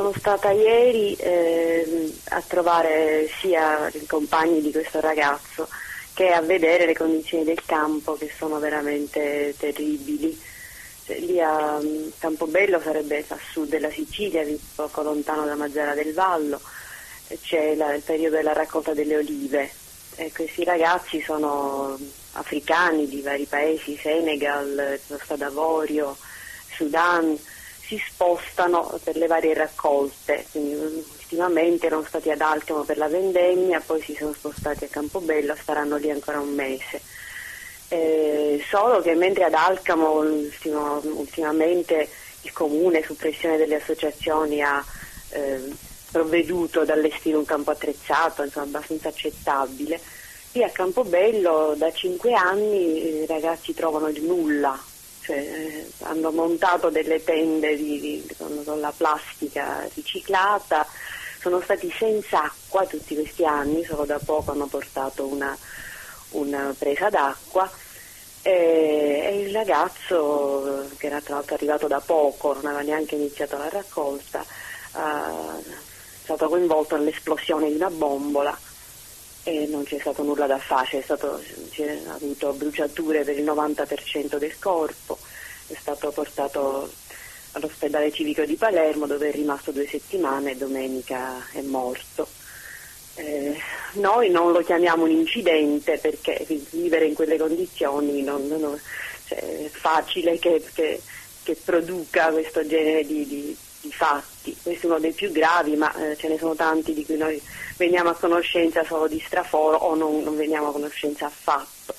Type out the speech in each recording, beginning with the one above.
sono stata ieri a trovare sia i compagni di questo ragazzo che a vedere le condizioni del campo, che sono veramente terribili. Lì a Campobello sarebbe a sud della Sicilia, poco lontano da Mazara del Vallo, c'è il periodo della raccolta delle olive e questi ragazzi sono africani di vari paesi, Senegal, Costa d'Avorio, Sudan, si spostano per le varie raccolte, quindi ultimamente erano stati ad Alcamo per la vendemmia, poi si sono spostati a Campobello, staranno lì ancora un mese. Solo che mentre ad Alcamo ultimamente il comune, su pressione delle associazioni, ha provveduto ad allestire un campo attrezzato, insomma abbastanza accettabile, qui a Campobello da 5 anni i ragazzi trovano il nulla, cioè hanno montato delle tende con la plastica riciclata, sono stati senza acqua tutti questi anni, solo da poco hanno portato una presa d'acqua e il ragazzo, che era tra l'altro arrivato da poco, non aveva neanche iniziato la raccolta, è stato coinvolto nell'esplosione di una bombola e non c'è stato nulla da fare, ha avuto bruciature per il 90% del corpo, è stato portato all'ospedale civico di Palermo dove è rimasto 2 settimane e domenica è morto. Noi non lo chiamiamo un incidente perché vivere in quelle condizioni cioè, è facile che produca questo genere di fatti. Questo è uno dei più gravi, ma ce ne sono tanti di cui noi veniamo a conoscenza solo di straforo o non veniamo a conoscenza affatto.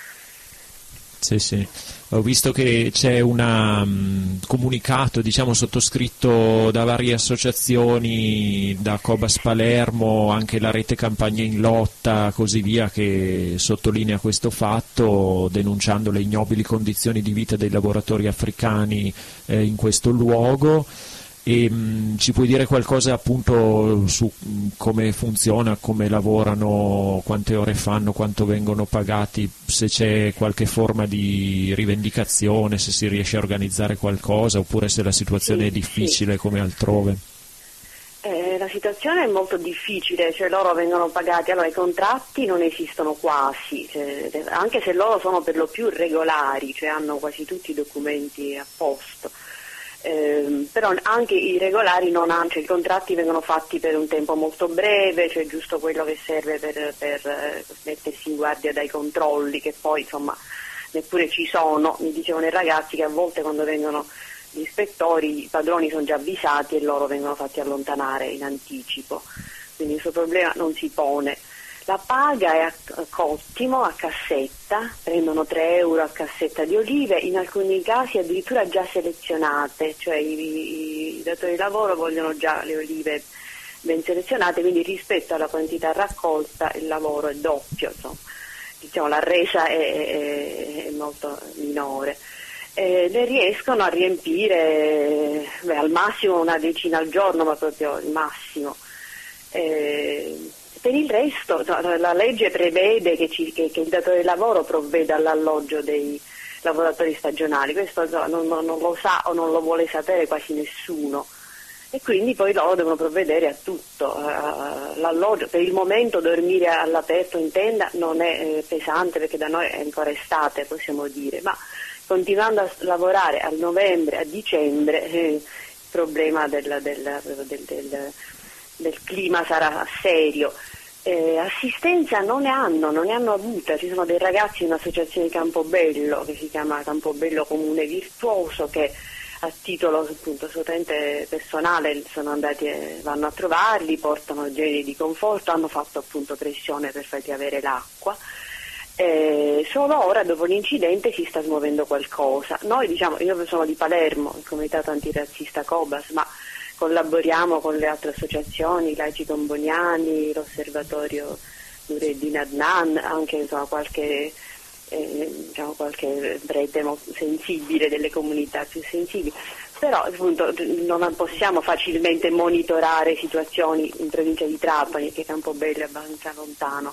Sì. Ho visto che c'è un comunicato, sottoscritto da varie associazioni, da Cobas Palermo, anche la rete Campagna in Lotta, così via, che sottolinea questo fatto, denunciando le ignobili condizioni di vita dei lavoratori africani in questo luogo. E ci puoi dire qualcosa appunto su come funziona, come lavorano, quante ore fanno, quanto vengono pagati, se c'è qualche forma di rivendicazione, se si riesce a organizzare qualcosa oppure se la situazione è difficile come altrove? La situazione è molto difficile, cioè loro vengono pagati, allora i contratti non esistono quasi, anche se loro sono per lo più regolari, cioè hanno quasi tutti i documenti a posto. Però anche i regolari non hanno, cioè i contratti vengono fatti per un tempo molto breve, cioè giusto quello che serve per mettersi in guardia dai controlli, che poi insomma neppure ci sono. Mi dicevano i ragazzi che a volte quando vengono gli ispettori i padroni sono già avvisati e loro vengono fatti allontanare in anticipo, quindi questo problema non si pone. La paga è a cottimo, a cassetta, prendono 3 euro a cassetta di olive, in alcuni casi addirittura già selezionate, cioè i datori di lavoro vogliono già le olive ben selezionate, quindi rispetto alla quantità raccolta il lavoro è doppio, insomma, la resa è molto minore. Le riescono a riempire al massimo una decina al giorno, ma proprio il massimo. Per il resto la legge prevede che il datore di lavoro provveda all'alloggio dei lavoratori stagionali, questo non lo sa o non lo vuole sapere quasi nessuno e quindi poi loro devono provvedere a tutto, l'alloggio. Per il momento dormire all'aperto in tenda non è pesante perché da noi è ancora estate, possiamo dire, ma continuando a lavorare a novembre, a dicembre, il problema del clima sarà serio. Assistenza non ne hanno avuta, ci sono dei ragazzi in un'associazione di Campobello che si chiama Campobello Comune Virtuoso che a titolo appunto assolutamente personale vanno a trovarli, portano generi di conforto, hanno fatto appunto pressione per fargli avere l'acqua. Solo ora dopo l'incidente si sta smuovendo qualcosa. Noi io sono di Palermo, il comitato antirazzista Cobas, ma collaboriamo con le altre associazioni, Laici Comboniani, l'Osservatorio Nureddin Adnan, anche qualche prete sensibile delle comunità più sensibili, però appunto non possiamo facilmente monitorare situazioni in provincia di Trapani, che Campobello è abbastanza lontano.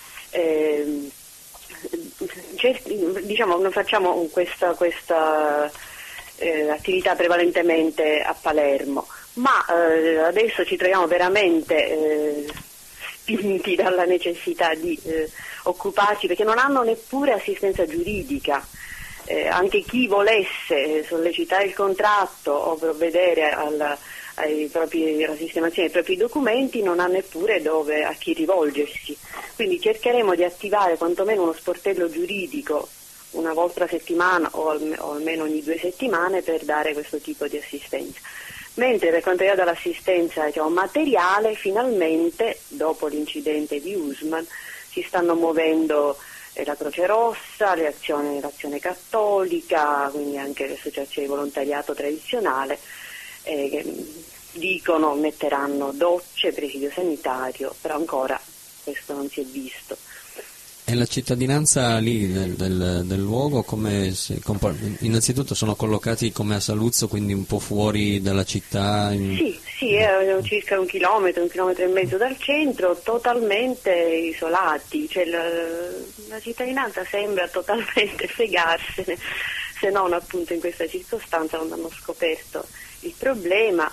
Noi facciamo questa attività prevalentemente a Palermo. ma adesso ci troviamo veramente spinti dalla necessità di occuparci, perché non hanno neppure assistenza giuridica. Anche chi volesse sollecitare il contratto o provvedere alla sistemazione dei propri documenti non ha neppure a chi rivolgersi. Quindi cercheremo di attivare quantomeno uno sportello giuridico una volta a settimana o almeno ogni 2 settimane per dare questo tipo di assistenza. Mentre per quanto riguarda l'assistenza materiale, finalmente, dopo l'incidente di Usman, si stanno muovendo la Croce Rossa, l'Azione Cattolica, quindi anche le associazioni di volontariato tradizionale, che dicono metteranno docce, presidio sanitario, però ancora questo non si è visto. E la cittadinanza lì del luogo come innanzitutto sono collocati come a Saluzzo, quindi un po' fuori dalla città? Sì, è circa 1 chilometro e mezzo dal centro, totalmente isolati, cioè la cittadinanza sembra totalmente fregarsene, se non appunto in questa circostanza non hanno scoperto il problema.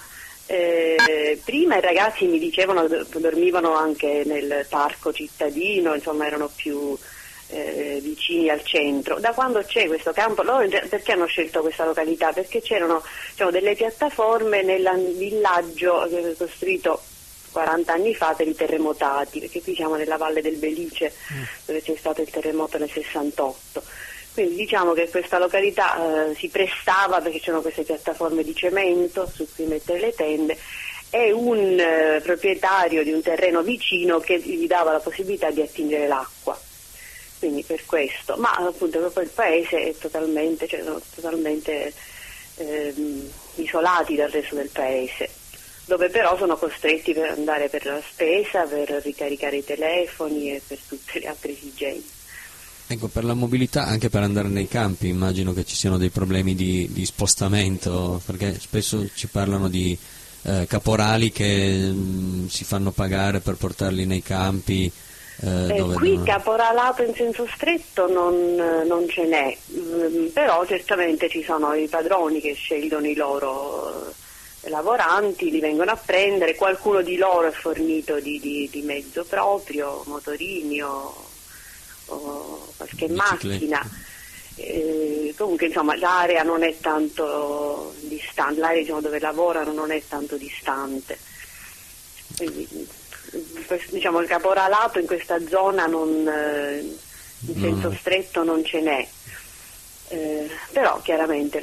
Prima i ragazzi mi dicevano dormivano anche nel parco cittadino, insomma erano più vicini al centro. Da quando c'è questo campo, loro perché hanno scelto questa località? Perché c'erano delle piattaforme nel villaggio costruito 40 anni fa per i terremotati, perché qui siamo nella Valle del Belice dove c'è stato il terremoto nel 68. Quindi diciamo che questa località si prestava, perché c'erano queste piattaforme di cemento su cui mettere le tende, e un proprietario di un terreno vicino che gli dava la possibilità di attingere l'acqua. Quindi per questo, ma appunto proprio il paese è totalmente, sono totalmente isolati dal resto del paese, dove però sono costretti per andare per la spesa, per ricaricare i telefoni e per tutte le altre esigenze. Ecco, per la mobilità, anche per andare nei campi, immagino che ci siano dei problemi di spostamento, perché spesso ci parlano di caporali che si fanno pagare per portarli nei campi. Qui caporalato in senso stretto non ce n'è, però certamente ci sono i padroni che scelgono i loro lavoranti, li vengono a prendere, qualcuno di loro è fornito di mezzo proprio, motorini o qualche macchina. Comunque insomma l'area non è tanto distante, l'area dove lavorano non è tanto distante. Quindi, il caporalato in questa zona in senso stretto non ce n'è, però chiaramente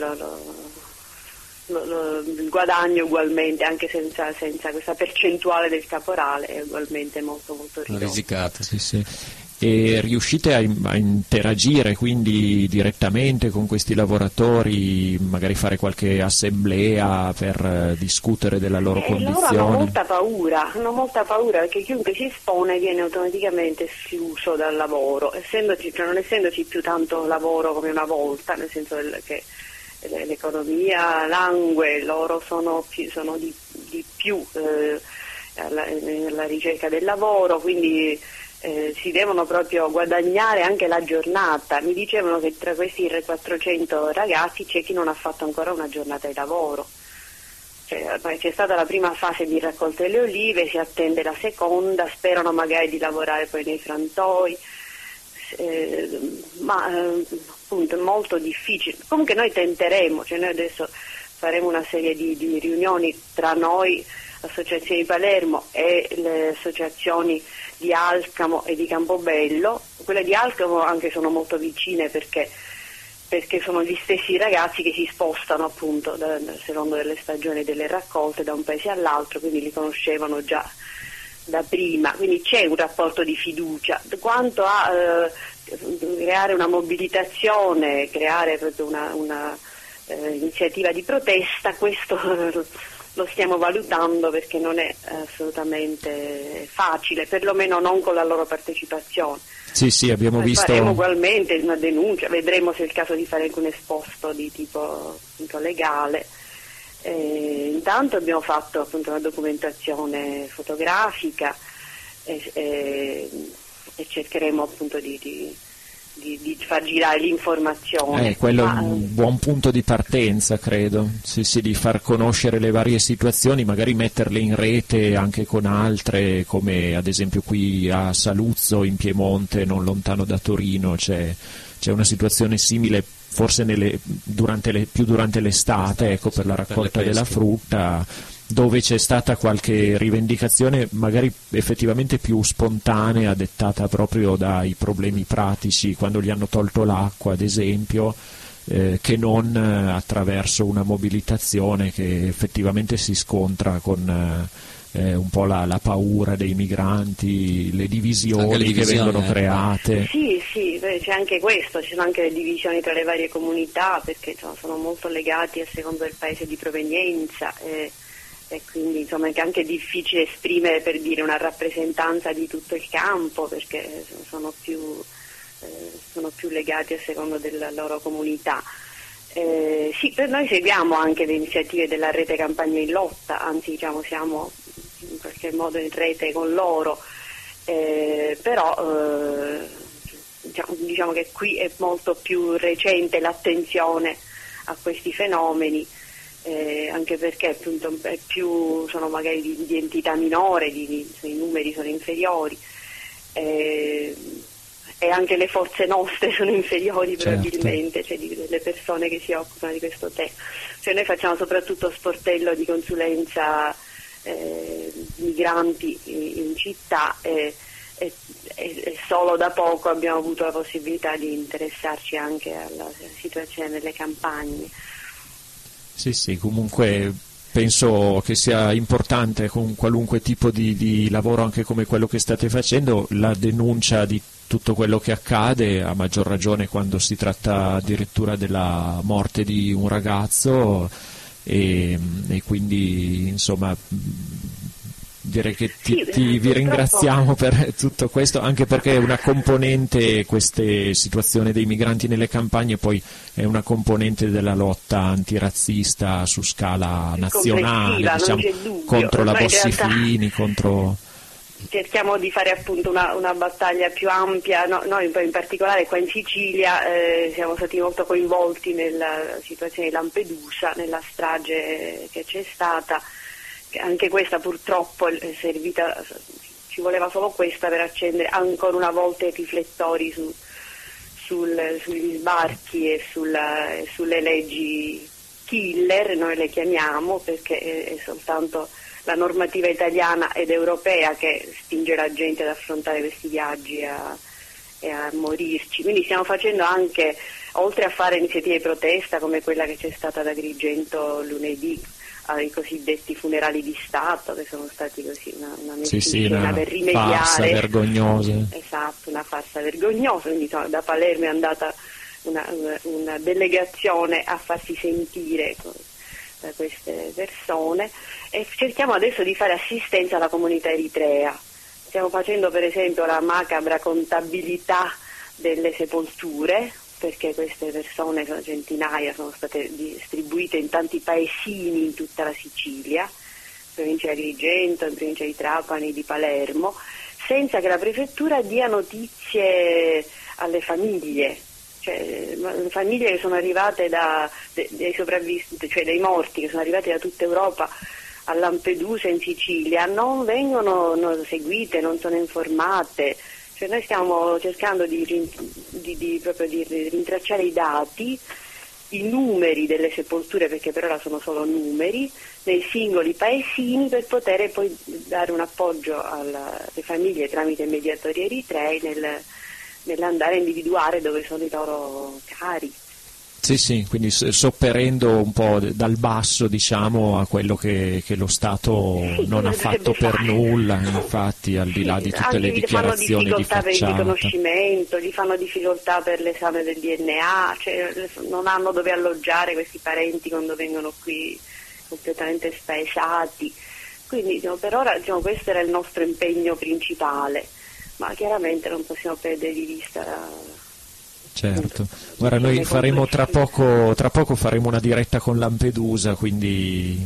il guadagno ugualmente, anche senza questa percentuale del caporale, è ugualmente molto molto ridotto. Risicato. Sì. E riuscite a interagire quindi direttamente con questi lavoratori, magari fare qualche assemblea per discutere della loro condizione? Loro hanno molta paura perché chiunque si espone viene automaticamente escluso dal lavoro, non essendoci più tanto lavoro come una volta, nel senso che l'economia langue, loro sono di più alla ricerca del lavoro, quindi si devono proprio guadagnare anche la giornata. Mi dicevano che tra questi 400 ragazzi c'è chi non ha fatto ancora una giornata di lavoro. C'è stata la prima fase di raccolta delle olive, si attende la seconda, sperano magari di lavorare poi nei frantoi, ma appunto è molto difficile. Comunque noi tenteremo, noi adesso faremo una serie di riunioni tra noi, l'associazione di Palermo e le associazioni di Alcamo e di Campobello. Quelle di Alcamo anche sono molto vicine perché sono gli stessi ragazzi che si spostano appunto secondo delle stagioni delle raccolte da un paese all'altro, quindi li conoscevano già da prima, quindi c'è un rapporto di fiducia. Quanto a creare una mobilitazione, creare proprio una iniziativa di protesta, questo lo stiamo valutando perché non è assolutamente facile, perlomeno non con la loro partecipazione. Sì, abbiamo visto. Faremo ugualmente una denuncia, vedremo se è il caso di fare anche un esposto di tipo appunto legale. Intanto abbiamo fatto appunto una documentazione fotografica e cercheremo appunto di di far girare l'informazione. Quello è un buon punto di partenza, credo, sì, di far conoscere le varie situazioni, magari metterle in rete anche con altre, come ad esempio qui a Saluzzo in Piemonte, non lontano da Torino, c'è una situazione simile, forse più durante l'estate, ecco, per la raccolta della frutta, dove c'è stata qualche rivendicazione magari effettivamente più spontanea, dettata proprio dai problemi pratici, quando gli hanno tolto l'acqua ad esempio, che non attraverso una mobilitazione che effettivamente si scontra con un po' la paura dei migranti, le divisioni che vengono create. Sì, c'è anche questo, ci sono anche le divisioni tra le varie comunità, perché sono molto legati a secondo del paese di provenienza, e quindi insomma è anche difficile esprimere, per dire, una rappresentanza di tutto il campo, perché sono più legati a secondo della loro comunità. Sì, per noi seguiamo anche le iniziative della rete Campagna in Lotta, anzi siamo in qualche modo in rete con loro, però diciamo che qui è molto più recente l'attenzione a questi fenomeni, anche perché appunto sono magari di entità minore, i numeri sono inferiori, e anche le forze nostre sono inferiori, probabilmente, cioè delle persone che si occupano di questo tema. Cioè noi facciamo soprattutto sportello di consulenza migranti in città, e solo da poco abbiamo avuto la possibilità di interessarci anche alla situazione nelle campagne. Sì, comunque penso che sia importante, con qualunque tipo di lavoro, anche come quello che state facendo, la denuncia di tutto quello che accade, a maggior ragione quando si tratta addirittura della morte di un ragazzo, e quindi insomma direi che vi ringraziamo per tutto questo, anche perché è una componente, queste situazioni dei migranti nelle campagne poi è una componente della lotta antirazzista su scala nazionale, contro la Bossi-Fini, contro... Cerchiamo di fare appunto una battaglia più ampia, noi in particolare qua in Sicilia siamo stati molto coinvolti nella situazione di Lampedusa, nella strage che c'è stata. Anche questa purtroppo è servita, ci voleva solo questa per accendere ancora una volta i riflettori sugli sbarchi e sulle leggi killer, noi le chiamiamo, perché è soltanto la normativa italiana ed europea che spinge la gente ad affrontare questi viaggi e a morirci. Quindi stiamo facendo anche, oltre a fare iniziative di protesta come quella che c'è stata ad Agrigento lunedì, ai cosiddetti funerali di Stato, che sono stati così una messa in scena per rimediare. Farsa vergognosa. Esatto, una farsa vergognosa. Quindi da Palermo è andata una delegazione a farsi sentire da queste persone, e cerchiamo adesso di fare assistenza alla comunità eritrea. Stiamo facendo per esempio la macabra contabilità delle sepolture, perché queste persone, sono centinaia, sono state distribuite in tanti paesini in tutta la Sicilia, in provincia di Agrigento, in provincia di Trapani, di Palermo, senza che la prefettura dia notizie alle famiglie. Cioè, famiglie che sono arrivate dei sopravvissuti, cioè dei morti che sono arrivati da tutta Europa a Lampedusa in Sicilia, non vengono seguite, non sono informate. Cioè noi stiamo cercando proprio di rintracciare i dati, i numeri delle sepolture, perché per ora sono solo numeri, nei singoli paesini, per poter poi dare un appoggio alle famiglie tramite mediatori eritrei nell'andare a individuare dove sono i loro cari. Sì, quindi sopperendo un po' dal basso, diciamo, a quello che lo Stato non ha fatto per nulla, infatti, al di là di tutte le dichiarazioni di facciata. Gli fanno difficoltà per il riconoscimento, gli fanno difficoltà per l'esame del DNA, cioè non hanno dove alloggiare questi parenti quando vengono qui completamente spaesati. Quindi per ora questo era il nostro impegno principale, ma chiaramente non possiamo perdere di vista Certo, guarda, noi faremo tra poco faremo una diretta con Lampedusa, quindi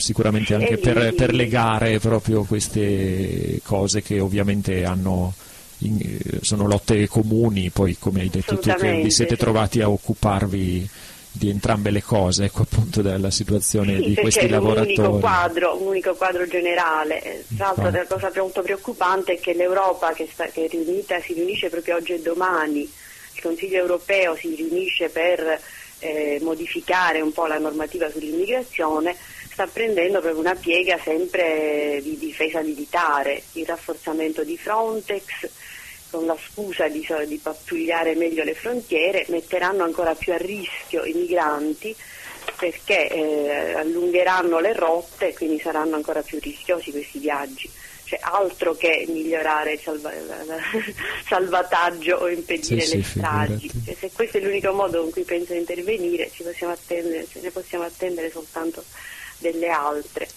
sicuramente anche per legare proprio queste cose che ovviamente hanno sono lotte comuni, poi come hai detto tu che vi siete trovati a occuparvi di entrambe le cose, ecco, appunto, della situazione di questi lavoratori. Un unico quadro generale. Tra l'altro la cosa molto preoccupante è che l'Europa che è riunita, si riunisce proprio oggi e domani, il Consiglio europeo si riunisce per modificare un po' la normativa sull'immigrazione, sta prendendo proprio una piega sempre di difesa militare, il rafforzamento di Frontex, con la scusa di pattugliare meglio le frontiere, metteranno ancora più a rischio i migranti perché allungheranno le rotte e quindi saranno ancora più rischiosi questi viaggi. Cioè, altro che migliorare il salvataggio o impedire le stragi. Cioè, se questo è l'unico modo con cui penso di intervenire, ce ne possiamo attendere soltanto delle altre.